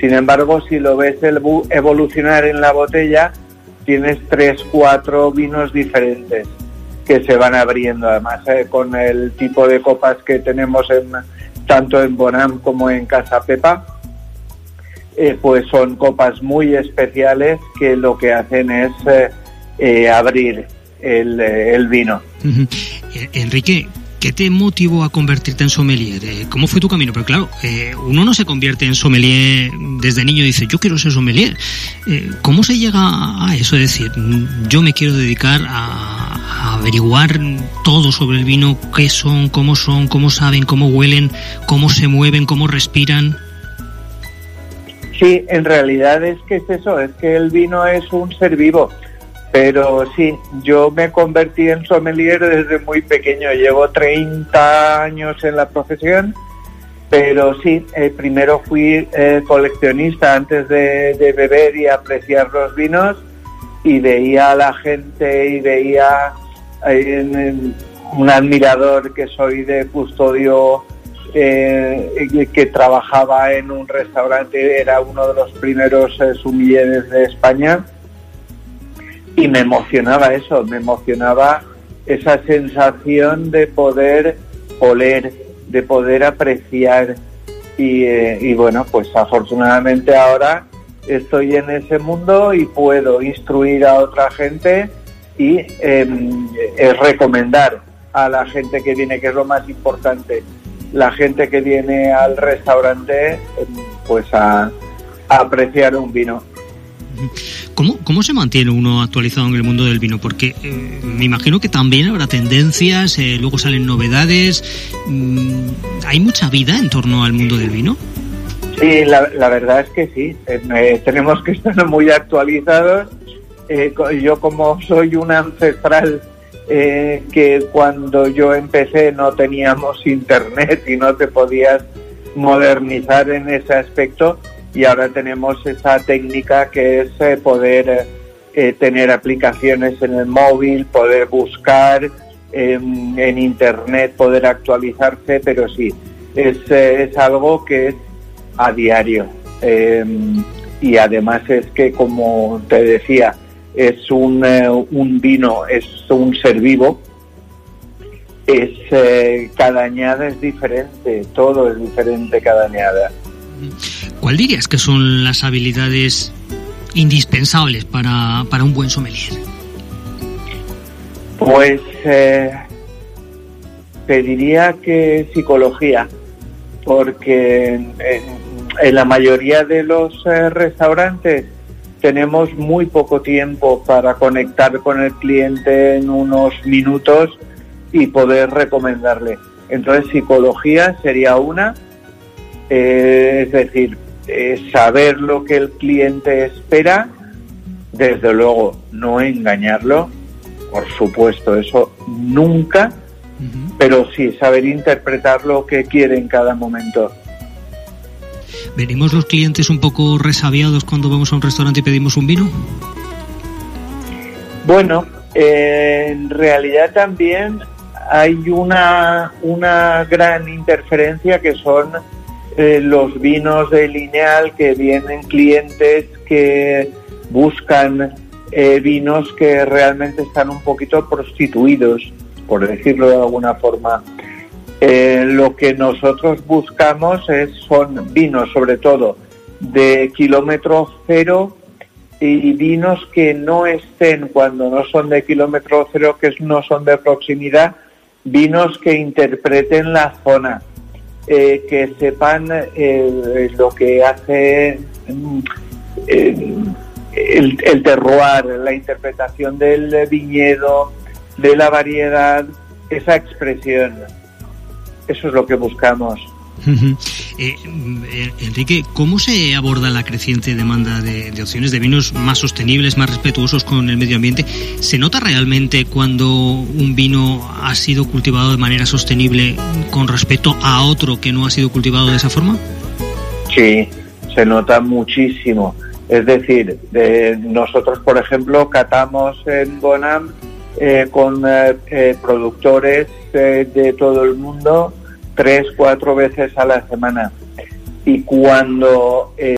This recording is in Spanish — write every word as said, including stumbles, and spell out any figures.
Sin embargo, si lo ves evolucionar en la botella, tienes tres, cuatro vinos diferentes que se van abriendo. Además, eh, con el tipo de copas que tenemos en, tanto en Bonham como en Casa Pepa, eh, pues son copas muy especiales que lo que hacen es eh, eh, abrir el, el vino. Uh-huh. Enrique, ¿qué te motivó a convertirte en sommelier? ¿Cómo fue tu camino? Pero claro, eh, uno no se convierte en sommelier desde niño y dice, yo quiero ser sommelier. Eh, ¿Cómo se llega a eso? Es decir, yo me quiero dedicar a, a averiguar todo sobre el vino, qué son, cómo son, cómo saben, cómo huelen, cómo se mueven, cómo respiran. Sí, en realidad es que es eso, es que el vino es un ser vivo. Pero sí, yo me convertí en sommelier desde muy pequeño. Llevo treinta años en la profesión, pero sí, eh, primero fui eh, coleccionista antes de, de beber y apreciar los vinos, y veía a la gente y veía eh, en, en un admirador que soy de Custodio, eh, que trabajaba en un restaurante, era uno de los primeros eh, sommeliers de España. Y me emocionaba eso, me emocionaba esa sensación de poder oler, de poder apreciar. Y, eh, y bueno, pues afortunadamente ahora estoy en ese mundo y puedo instruir a otra gente y eh, eh, recomendar a la gente que viene, que es lo más importante, la gente que viene al restaurante, eh, pues a, a apreciar un vino. ¿Cómo, ¿Cómo se mantiene uno actualizado en el mundo del vino? Porque eh, me imagino que también habrá tendencias, eh, luego salen novedades. Mm, ¿hay mucha vida en torno al mundo del vino? Sí, la, la verdad es que sí. Eh, tenemos que estar muy actualizados. Eh, yo, como soy un ancestral, eh, que cuando yo empecé no teníamos internet y no te podías modernizar en ese aspecto, y ahora tenemos esa técnica que es eh, poder eh, tener aplicaciones en el móvil, poder buscar eh, en internet, poder actualizarse, pero sí, es, eh, es algo que es a diario. Eh, y además es que, como te decía, es un, eh, un vino, es un ser vivo, es, eh, cada añada es diferente, todo es diferente cada añada. ¿Cuál dirías que son las habilidades indispensables para, para un buen sommelier? Pues eh, te diría que psicología, porque en, en la mayoría de los eh, restaurantes tenemos muy poco tiempo para conectar con el cliente en unos minutos y poder recomendarle. Entonces, psicología sería una. Eh, es decir, eh, saber lo que el cliente espera, desde luego no engañarlo, por supuesto, eso nunca, uh-huh. Pero sí saber interpretar lo que quiere en cada momento. ¿Venimos los clientes un poco resabiados cuando vamos a un restaurante y pedimos un vino? Bueno, eh, en realidad también hay una, una gran interferencia, que son Eh, los vinos de lineal, que vienen clientes que buscan eh, vinos que realmente están un poquito prostituidos, por decirlo de alguna forma. Eh, lo que nosotros buscamos es, son vinos sobre todo de kilómetro cero, y vinos que no estén, cuando no son de kilómetro cero, que no son de proximidad, vinos que interpreten la zona. Eh, que sepan eh, lo que hace eh, el, el terroir, la interpretación del viñedo, de la variedad, esa expresión. Eso es lo que buscamos. Uh-huh. Eh, Enrique, ¿cómo se aborda la creciente demanda de, de opciones de vinos más sostenibles, más respetuosos con el medio ambiente? ¿Se nota realmente cuando un vino ha sido cultivado de manera sostenible con respecto a otro que no ha sido cultivado de esa forma? Sí, se nota muchísimo. Es decir, eh, nosotros, por ejemplo, catamos en Bonham eh, con eh, eh, productores eh, de todo el mundo tres, cuatro veces a la semana. Y cuando eh,